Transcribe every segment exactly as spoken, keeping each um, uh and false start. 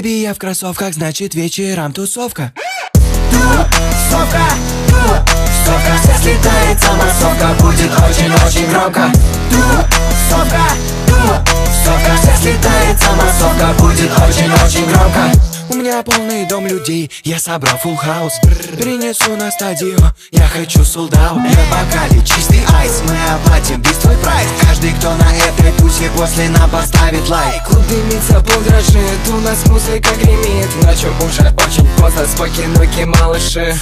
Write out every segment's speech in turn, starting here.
Бэйби, я в кроссовках, значит вечером тусовка. Тусовка, тусовка, все слетается массовка, будет очень-очень громко. Тусовка, тусовка, все слетается массовка, будет очень-очень громко. У меня полный дом людей, я собрал фулл хаус. Принесу на стадион, я хочу sold out. Я в бокале чистый айс, мы оплатим весь твой прайс. Каждый, кто на этой тусе, после нам поставит лайк. Клуб дымится, пол дрожит, у нас музыка гремит. Ночью уже очень поздно, спокойно, ноги, малыши.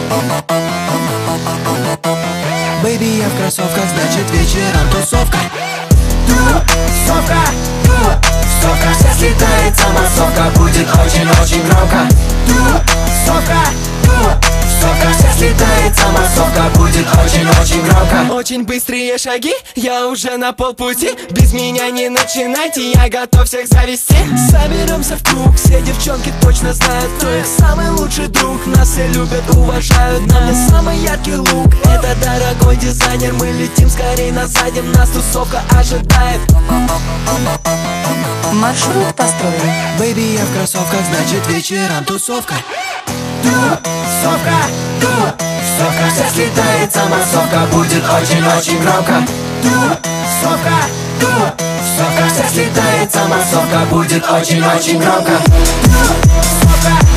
Бэйби, я в кроссовках, значит вечером тусовка. Тусовка, тусовка, все слетается массовка, будет очень-очень громко. Тусовка, тусовка, все слетается массовка, будет очень-очень громко. Очень быстрые шаги, я уже на полпути. Без меня не начинайте, я готов всех завести. Соберемся в круг, все девчонки точно знают, кто их самый лучший друг. Нас все любят, уважают, на мне самый яркий лук. Это дорогой дизайнер, мы летим скорей насадим, нас тусовка ожидает. Маршрут построен. Бэйби, я в кроссовках, значит вечером тусовка. Тусовка, тусовка, все слетается массовка, будет очень-очень громко. Тусовка, тусовка, все слетается массовка, будет очень-очень громко. Тусовка.